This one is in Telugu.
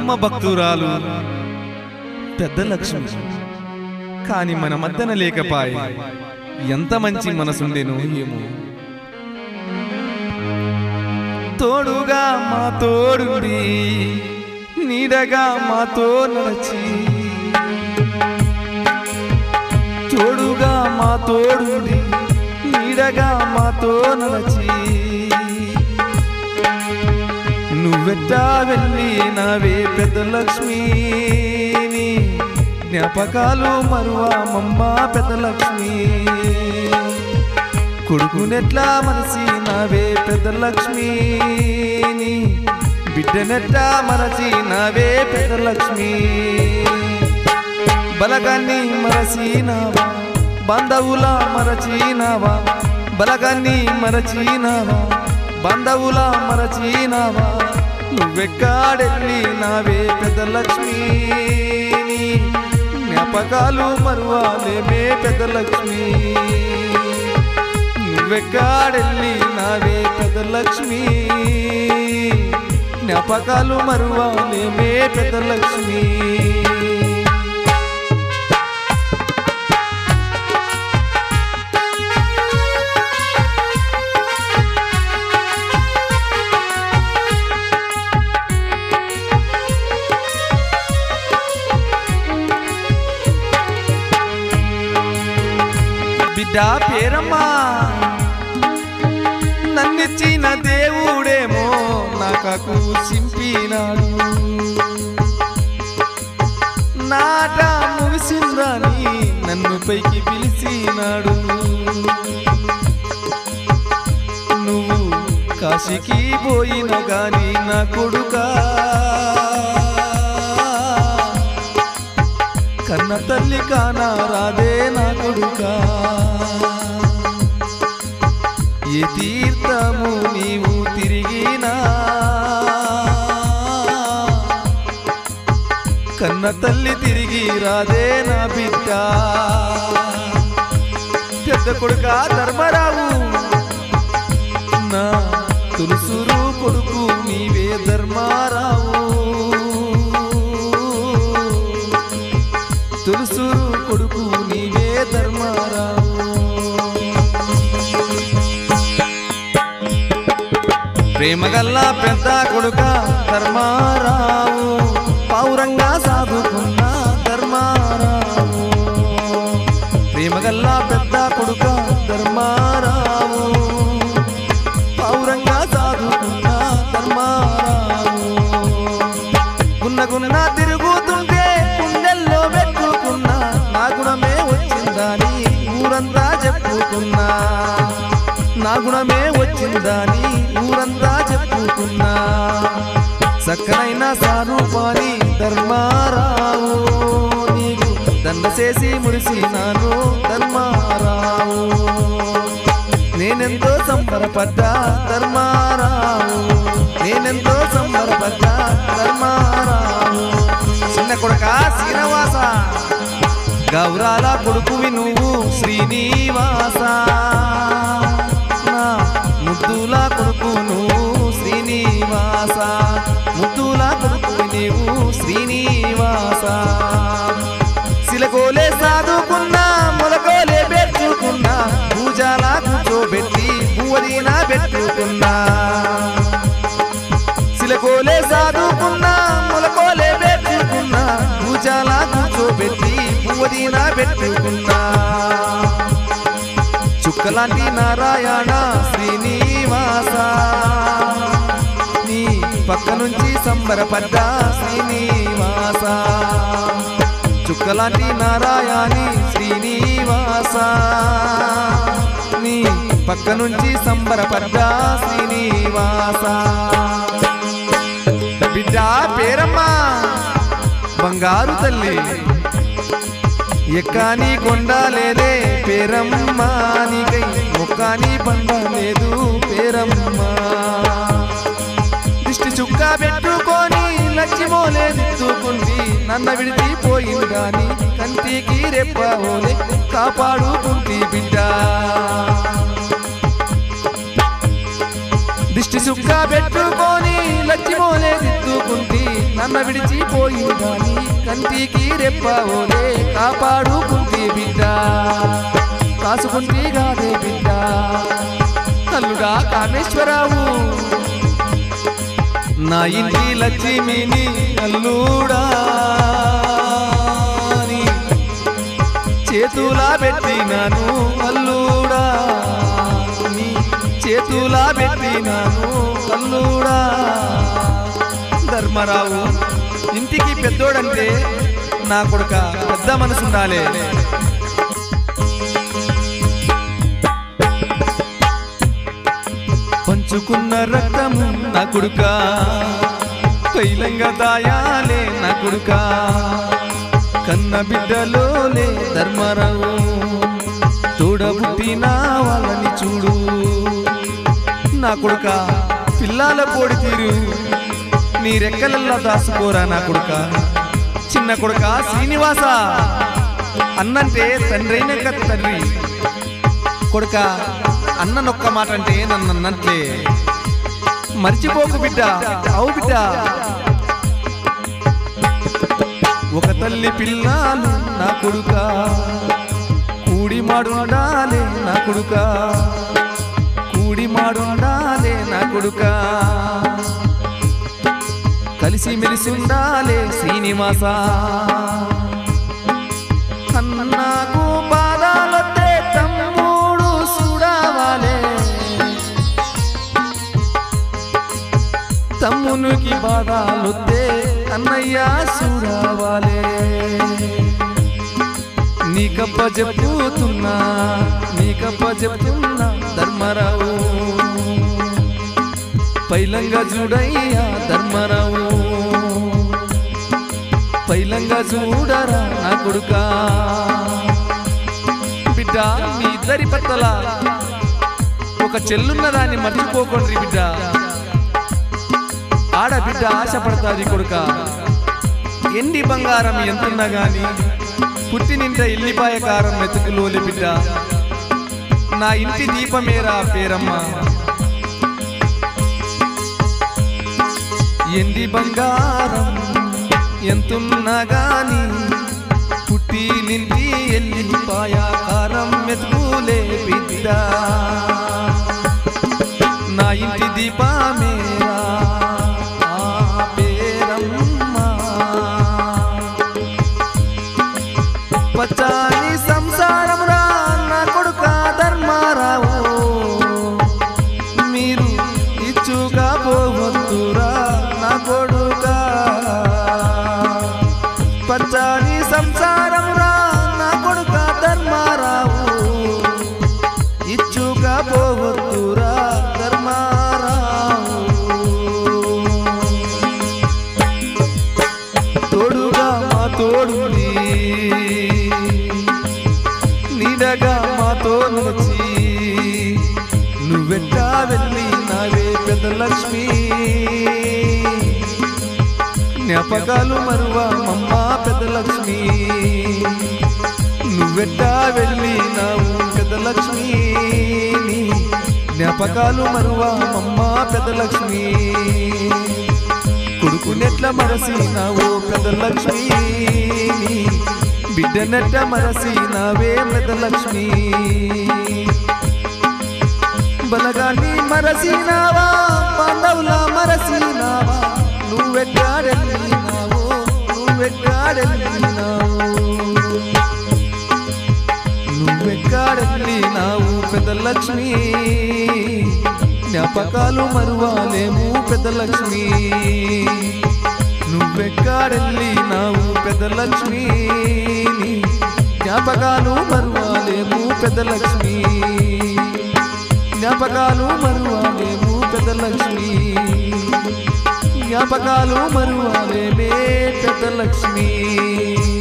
మనమ్మ భక్తురాలు పెద్ద లక్ష్మి. కాని మన మద్దన లేకపాయే, ఎంత మంచి మనసుండేనో ఏమో. తోడుగా మా తోడుండి నీడగా మాతో నడచి, తోడుగా మా తోడుండి నీడగా మాతో నడచి, నువ్వెట్టా వెళ్ళి నావే పెద్ద లక్ష్మిని, జ్ఞాపకాలు మరువామమ్మ పెద్ద లక్ష్మి. కొడుకునెట్లా మనసి నావే పెద్ద లక్ష్మిని, బిడ్డనెట్లా మరచి నావే పెద్ద లక్ష్మి. బలగాన్ని మరచినావా, బంధవుల మరచినావా, బలగాన్ని మరచినావా, బంధవుల మరచినావా, నువ్వెక్కాడెళ్ళి నావే పెద్ద లక్ష్మిని, జ్ఞాపకాలు మరువాలేమే పెద్ద లక్ష్మి. నువ్వెక్కాడెళ్ళి నావే పెద్ద లక్ష్మి, జ్ఞాపకాలు మరువాలేమే పెద్ద లక్ష్మి. బిడ్డా పేరమ్మా, నన్నిచ్చిన దేవుడేమో నాకకు సింపినాడు, నాట ముగిసిందని నన్ను పైకి పిలిచినాడు. నువ్వు కాశీకి పోయిన గాని నా కొడుకా, కన్న తల్లి కానా రాదే నా కొడుకా. ఏ తీర్థము నీవు తిరిగినా, కన్న తల్లి తిరిగి రాదే నా బిడ్డ. పెద్ద కొడుకా ధర్మరావు, నా తులసూరు కొడుకు నీవే ధర్మారావు, తులసూరు కొడుకు నీవే ధర్మారావు. ప్రేమగల్లా పెద్ద కొడుక ధర్మారావు, పౌరంగా సాధుకున్న ధర్మారావు. ప్రేమగల్లా పెద్ద కొడుక ధర్మారావు, పౌరంగా సాధుకున్న ధర్మారావు. గున్న తిరుగుతుంటే గుండెల్లో పెట్టుకున్నా, నా గుణమే వచ్చిందని ఊరంతా చెప్పుకున్నా, నా గుణమే వచ్చిందని ఊరంతా చెప్పుకున్నా. చక్కనైన సారూపాని ధర్మారావు, నీకు దండ చేసి మురిసినాను ధర్మారావు. నేనెంతో సంబరపడ్డా ధర్మారావు, నేనెంతో సంబరపడ్డా ధర్మారావు. చిన్న కొడుక శ్రీనివాస, గౌరాల కొడుకువి నువ్వు శ్రీనివాస, ముద్దుల కొడుకు నువ్వు శ్రీనివాస, ముద్దుల కొడుకు నీవు శ్రీనివాస. సిలకోలే సాదుకున్నా, మొలకోలే పెట్టుకున్నా, పూజాల కూర్చోబెట్టి పువ్వదీన పెట్టుకున్నా. సిలకోలే సాదుకున్నా, మొలకోలే పెట్టుకున్నా, పూజాల కూర్చోబెట్టి పువ్వదీన పెట్టుకున్నా. చుక్కలాంటి నారాయణ శ్రీనివాస, నీ పక్క నుంచి సంబరపడ్డా శ్రీనివాస. చుక్కలాంటి నారాయణి శ్రీనివాస, నీ పక్క నుంచి సంబరపడ్డా శ్రీనివాస. బిడ్డ పేరమ్మా బంగారు తల్లి, ఎక్కాని కొండలేదే పేరమ్మా, నీకై మొక్కాని బండ లేదు పేరమ్మా. దిష్టి చుక్క పెట్టుకొని లక్ష్మోలే దిద్దుకుంది, నన్న విడిచిపోయింది గాని కంటికి రెప్పవోలే కాపాడుకుంది బిడ్డ. దిష్టి చుక్క పెట్టుకొని లచ్చిమోలే దిద్దుకుంటి నన్న విడిచిపోయిందని కంటికి రెప్పవోలే కాపాడుకుంటి బిడ్డ కాసుకుంటి గాదే బిడ్డ అల్లుడా కామేశ్వరరావు నా ఇంటి లక్ష్మిని అల్లుడా చేతులా పెట్టినాను అల్లుడా నీ చేతులా పెట్టినాను అల్లుడా ధర్మరావు ఇంటికి పెద్దోడంటే నా కొడుక పెద్ద మనసుండాలి పంచుకున్న రక్తము నా కొడుక తైలంగా దాయాలే నా కొడుక కన్న బిడ్డలోలే ధర్మరావు తోడబుట్టిన వాళ్ళని చూడు నా కొడుక పిల్లాల కోడి తీరు నీ రెక్కలల్లా దాసుకోరా నా కొడుక చిన్న కొడుక శ్రీనివాస అన్నంటే తండ్రైన తండ్రి కొడుక అన్ననొక్క మాట అంటే నన్ను అన్నట్లే మర్చిపోకు బిడ్డ అవు బిడ్డ ఒక తల్లి పిల్లాలు నా కొడుక కూడి మాడుండాలే నా కొడుక కూడి మాడుండాలే నా కొడుక కలిసి మెలిసి ఉండాలే శ్రీనివాస అన్నాకు బాధాలొత్తే తమ్ముడు చూడవాలే తమ్మునికి బాధాలొత్తే అన్నయ్య చూడవాలే నీకప్ప చెప్తున్నా ధర్మరావు పైలంగా చూడయ్యా ధర్మరావు పైలంగా చూడరా నా కొడుక బిడ్డ మీ ఇద్దరి పక్కల ఒక చెల్లున్న దాన్ని మర్చిపోకండి బిడ్డ ఆడబిడ్డ ఆశపడతాది కొడుక ఎండి బంగారం ఎంతున్నా గాని పుట్టినింట ఇల్లిపాయ కారం మెతుకులోలి బిడ్డ నా ఇంటి దీపమేరా పేరమ్మ ఎండి బంగారం ఎంతున్నా గాని పుట్టినింటి ఎల్లిపాయ కారం మెతుకులే బిడ్డ నా ఇంటి దీపమేరా పచ్చాని సంసారం రా నా కొడుక ధర్మారావు మీరు ఇచ్చుగా పోవద్దురా నా కొడుక పచ్చాని సంసారం రా నా కొడుక ధర్మారావు ఇచ్చుగా పోవద్దురా ధర్మారావు తోడుగా మా తోడుంది నీడగా మాతో నచ్చి నువ్వెట్టా వెళ్ళి నావే పెద్ద లక్ష్మి జ్ఞాపకాలు మరువా మమ్మ పెద్ద లక్ష్మి నువ్వెట్టా వెళ్ళి నావు పెద్ద లక్ష్మి జ్ఞాపకాలు మరువా మమ్మ పెద్ద లక్ష్మి కొడుకునెట్ల మరసినావో పెద్ద లక్ష్మి బిడ్డనెట్ట మరసినావే పెద్ద లక్ష్మి బలగాన్ని మరసినావా బాంధవుల మరసినావా నువ్వెట్టాడెళ్ళినావో నువ్వెక్కాడెళ్ళినావు పెద్ద లక్ష్మి జ్ఞాపకాలు మరువాలేము పెద్ద లక్ష్మి నువ్వెక్కాడెళ్ళినావు పెద్ద లక్ష్మి జ్ఞాపకాలు మరువాలేము పెద్ద లక్ష్మి జ్ఞాపకాలు మరువాలేము పెద్ద లక్ష్మి జ్ఞాపకాలు మరువాలేమే పెద్ద లక్ష్మి